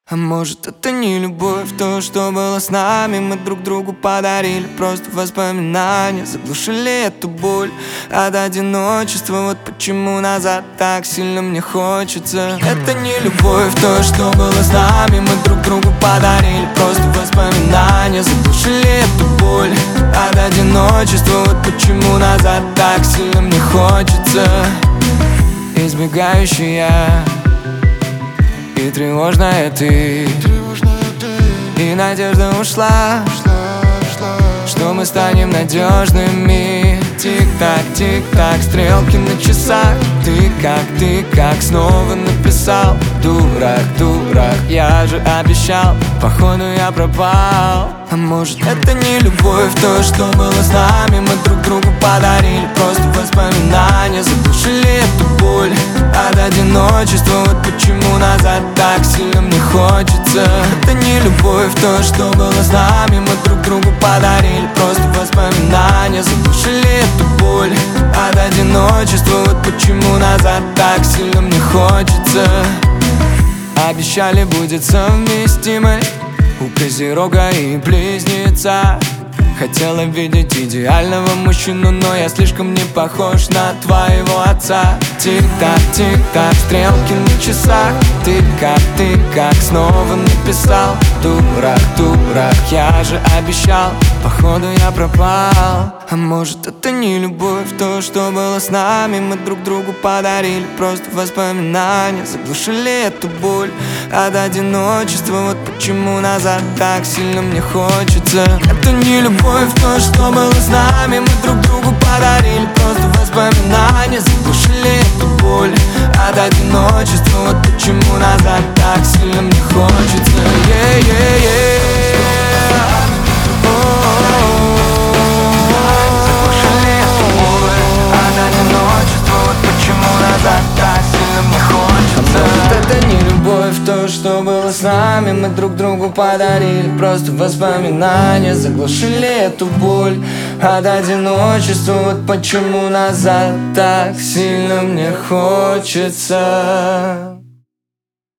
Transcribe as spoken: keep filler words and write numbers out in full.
А может, это не любовь, то, что было с нами, мы друг другу подарили просто воспоминания, заглушили эту боль от одиночества. Вот почему назад так сильно мне хочется. Это не любовь, то, что было с нами, мы друг другу подарили просто воспоминания, заглушили эту боль от одиночества. Вот почему назад так сильно мне хочется. Избегающая и тревожная ты, и надежда ушла, что мы станем надежными. Тик-так, тик-так, стрелки на часах. Ты как, ты как снова написал: дурак, дурак, я же обещал. Походу я пропал. А может, это не любовь, то, что было с нами, мы друг другу подарили просто воспоминания, заглушили эту боль от одиночества. Вот почему назад так сильно мне хочется. Это не любовь, то, что было с нами, мы друг другу подарили просто воспоминания, заглушили эту боль от одиночества. Вот почему назад так сильно мне хочется. Обещали, будет совместимость у Козерога и Близнеца. Хотела видеть идеального мужчину, но я слишком не похож на твоего отца. Тик-так, тик-так, стрелки на часах. Ты как, ты как снова написал: дурак, дурак, я же обещал. Походу я пропал. А может, это не любовь, то, что было с нами, мы друг другу подарили просто воспоминания, заглушили эту боль от одиночества. Вот почему назад так сильно мне хочется. Это не любовь, то, что было с нами, мы друг другу подарили просто воспоминания, заглушили эту боль от одиночества. Вот почему назад так сильно мне хочется. Yeah-yeah-yeah. То, что было с нами, мы друг другу подарили просто воспоминания, заглушили эту боль от одиночества. Вот почему назад так сильно мне хочется.